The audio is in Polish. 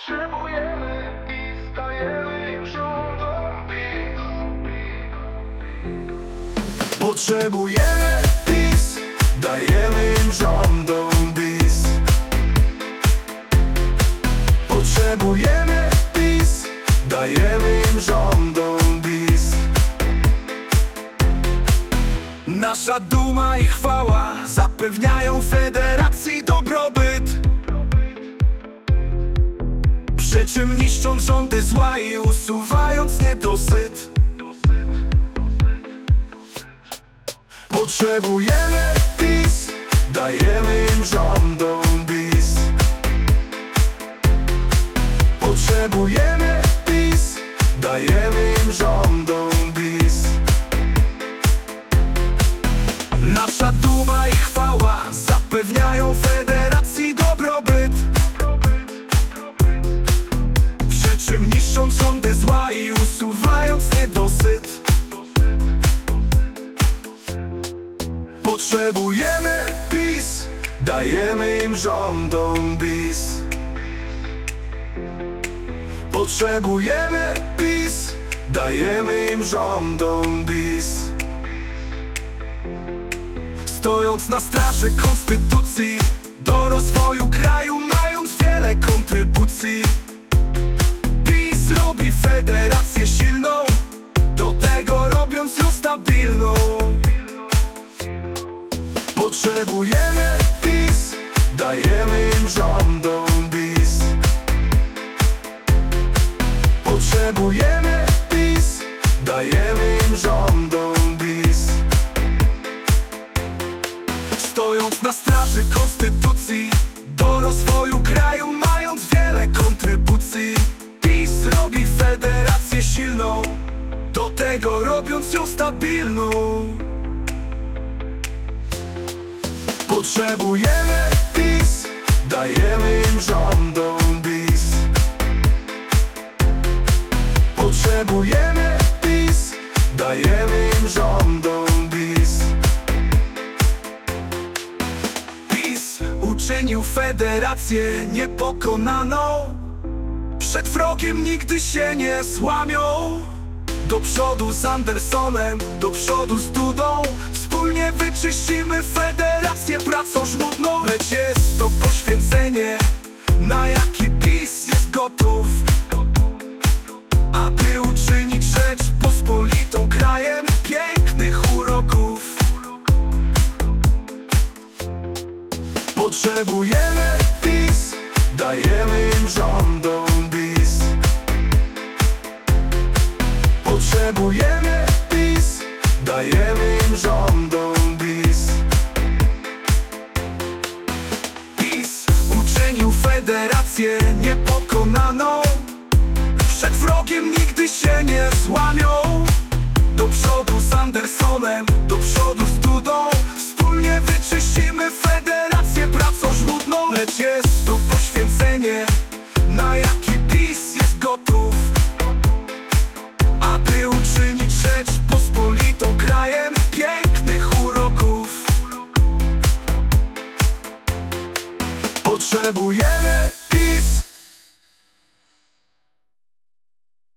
Potrzebujemy i stajemy im rządom PiS. Potrzebujemy PiS, dajemy im rządom PiS. Potrzebujemy PiS, dajemy im rządom PiS. Nasza duma i chwała zapewniają federacji dobrobyt, przy czym niszcząc rządy zła i usuwając niedosyt. Potrzebujemy PiS, dajemy im rządom PiS. Potrzebujemy PiS, dajemy im rządom PiS. Nasza duma i chwała zapewniają federacji dobrobyt, przy czym niszcząc rządy zła i usuwając niedosyt. Potrzebujemy PiS, dajemy im rządom PiS. Potrzebujemy PiS, dajemy im rządom PiS. Stojąc na straży konstytucji, do rozwoju kraju mając wiele kontrybucji, PiS robi federację silną, do tego robiąc ją stabilną. Potrzebujemy PiS, dajemy im rządom PiS. Potrzebujemy PiS, dajemy im rządom PiS. Stojąc na straży konstytucji, do rozwoju kraju mając wiele kontrybucji, PiS robi federację silną, do tego robiąc ją stabilną. Potrzebujemy PiS, dajemy im rządom PiS. Potrzebujemy PiS, dajemy im rządom PiS. PiS uczynił federację niepokonaną, przed wrogiem nigdy się nie złamią. Do przodu z Andersonem, do przodu z Dudą, wspólnie wyczyścimy federację pracą żmudną. Lecz jest to poświęcenie, na jakie PiS jest gotów, aby uczynić Rzeczpospolitą krajem pięknych uroków. Potrzebujemy PiS, dajemy im rządom PiS. Potrzebujemy PiS, dajemy im rządom PiS. PiS uczynił federację niepokonaną, przed wrogiem nigdy się nie złamią. Do przodu z Andersonem, do przodu